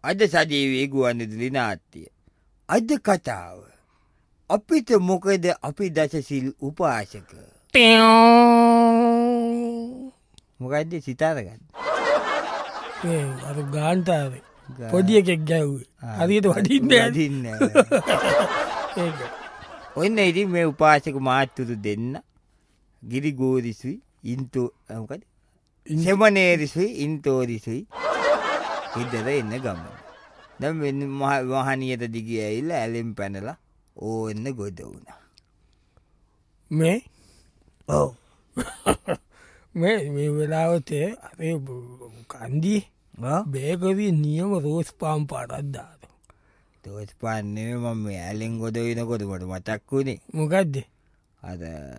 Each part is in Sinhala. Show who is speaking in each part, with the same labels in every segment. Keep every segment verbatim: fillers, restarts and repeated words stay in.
Speaker 1: අද සජීවී ගුවන්විදුලි නාට්‍ය. අද කතාව. අපිට මොකද අපි දසසිල් උපාසක. මොකක්ද සිතාර ගන්න?
Speaker 2: ඒ අර ගාන්ටාවේ පොඩි එකෙක් ගැව්වේ. හරියට වඩින්න
Speaker 1: වදින්න.
Speaker 2: ඒක.
Speaker 1: ඔන්න ඉතින් මේ උපාසක මාත්තුරු දෙන්න ගිරි ගෝරිසුයි ඉන්තෝ මොකද? සෙමනේරිසුයි ඉන්තෝරිසුයි ඉදර එන්න ගමන. දැන් මෙන්න මහණියට දිග ඇවිල්ලා ඇලෙන් පැනලා ඕන්න ගොඩ වුණා.
Speaker 2: මේ
Speaker 1: ඔව්.
Speaker 2: මේ මේ වෙලාවට අර කන්දි බේකරි නියම රෝස් පාම් පාටක් දානවා.
Speaker 1: රෝස් පාන් නෙමෙයි මම මේ ඇලෙන් ගොඩ වෙනකොට මට මතක් වුණේ.
Speaker 2: මොකද්ද?
Speaker 1: අර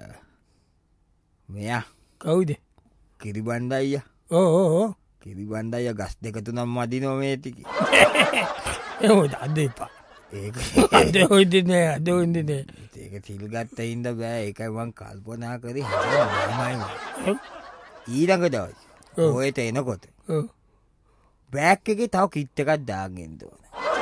Speaker 1: මෙයා
Speaker 2: කවුද?
Speaker 1: කිරිබණ්ඩ අයියා.
Speaker 2: ඔව් ඔව් ඔව්.
Speaker 1: කිරිබණ්ඩ අයියා ගස් දෙක තුනක් මදිනෝ මේ ටිකේ.
Speaker 2: ඒක අද එපා. ඒක අද හොයිද නෑ අද හොයිද නෑ.
Speaker 1: ඒක සිල් ගත්ත ඉඳ බෑ ඒකයි මං කල්පනා කරේ හැමෝමයි. ඊළඟ දවසේ ඔයට එනකොට
Speaker 2: ඔව්
Speaker 1: බෑග් එකේ තව කිට් එකක් දාගෙන ඕන.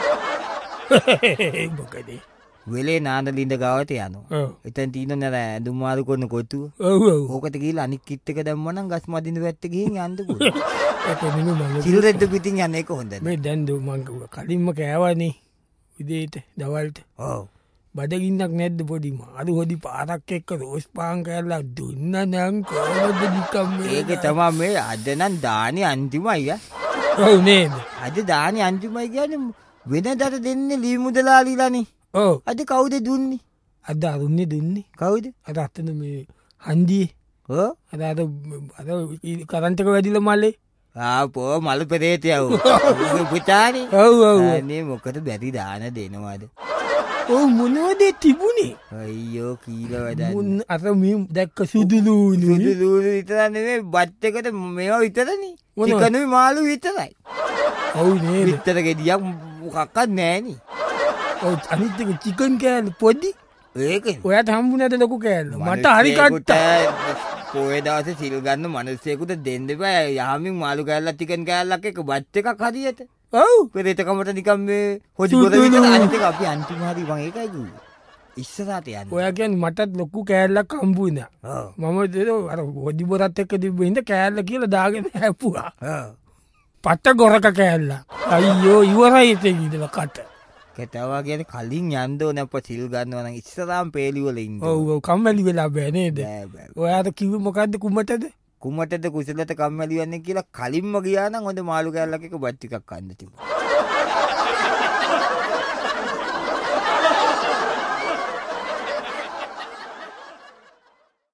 Speaker 2: මොකද?
Speaker 1: වෙලේ නානලින්ද ගාවට යනවා.
Speaker 2: ඔව්.
Speaker 1: එතන තියෙන නේද ඇඳුම් මාරු කරන කොටුව.
Speaker 2: ඔව් ඔව්.
Speaker 1: ඕකට ගිහලා අනික් කිට් එක දැම්මනම් ගස් මදින පැත්තේ ගිහින් යන්න පුළුවන්.
Speaker 2: ඒක නෙමෙයි මම
Speaker 1: සිල් රෙද්ද පිටින් යන්න එක හොඳ නෑ.
Speaker 2: මේ දැන් දු මං කලින්ම කෑවනේ උදේට දවල්ට.
Speaker 1: ඔව්.
Speaker 2: බඩගින්නක් නැද්ද පොඩි මාරු හොදි පාරක් එක්ක රෝස් පාන් කෑල්ලක් දුන්න නම් කොහොමද නිකම් මේ?
Speaker 1: ඒක තමයි මේ අද නම් දානේ අන්තිමයි ආ.
Speaker 2: ඔව් නේද?
Speaker 1: අද දානේ අන්තිමයි කියන්නේ වෙනදට දෙන්නේ ලී මුදලාලිලානේ.
Speaker 2: ඔව්.
Speaker 1: අද කවුද දුන්නේ?
Speaker 2: අද අරුන්නේ දුන්නේ.
Speaker 1: කවුද?
Speaker 2: අර අතන මේ හන්දියේ.
Speaker 1: ඔව්.
Speaker 2: අර අර අර කරන්ට් එක වැදිලා මල්ලේ.
Speaker 1: ආපෝ මල පෙරේතයව. පුතානේ.
Speaker 2: ඔව් ඔව්.
Speaker 1: අනේ මොකද බැරි දාන දෙනවද?
Speaker 2: ඔව් මොනවද තිබුණේ?
Speaker 1: අයියෝ කීලා වැඩක්.
Speaker 2: මුන් අර මේ දැක්ක සුදුලුණු.
Speaker 1: සුදුලුණු විතර නෙමෙයි බත් එකට මේවා විතරනේ. චිකනුයි මාළු විතරයි.
Speaker 2: ඔව් නේද?
Speaker 1: විතර ගෙඩියක් මොකක්වත් නෑනේ.
Speaker 2: ඔව් අනිත් එක චිකන් කෑල්ල පොඩි.
Speaker 1: ඒකනේ.
Speaker 2: ඔයාට හම්බුනේද ලොකු කෑල්ල? මට හරි කට්ටා.
Speaker 1: පොයේ දවසේ සිල් ගන්න මිනිස්සෙකුට දෙන්න බෑ. යහමින් මාළු කෑල්ලක් චිකන් කෑල්ලක් එක්ක බත් එකක් හරියට.
Speaker 2: ඔව්.
Speaker 1: පෙරේතකමට නිකන් මේ හොජි ගොඩ විතර අනිත් එක අපි අන්තිම හරි මම ඒකයි කිව්වේ. ඉස්සරහට යන්න.
Speaker 2: ඔයා කියන්නේ මටත් ලොකු කෑල්ලක් හම්බුණා.
Speaker 1: ඔව්.
Speaker 2: මම අර හොදි බොරත් එක්ක තිබ්බ හින්දා කෑල්ල කියලා දාගෙන හැප්පුවා.
Speaker 1: ඔව්.
Speaker 2: පට ගොරක කෑල්ල. අයියෝ ඉවරයි ඉතින් ඉඳලා කට.
Speaker 1: කතාවා කියන්නේ කලින් යන්න ඕන අප සිල් ගන්නවා නම් ඉස්සරහාම පේලි වල ඉන්න.
Speaker 2: ඔව් ඔව් කම්මැලි වෙලා බෑ නේද?
Speaker 1: බෑ බෑ.
Speaker 2: ඔයාට කිව්වේ මොකද්ද කුමටද?
Speaker 1: කුමටද කුසලට කම්මැලි වෙන්නේ කියලා කලින්ම ගියා නම් හොඳ මාළු කෑල්ලක් එක බත් ටිකක් කන්න තිබුණා.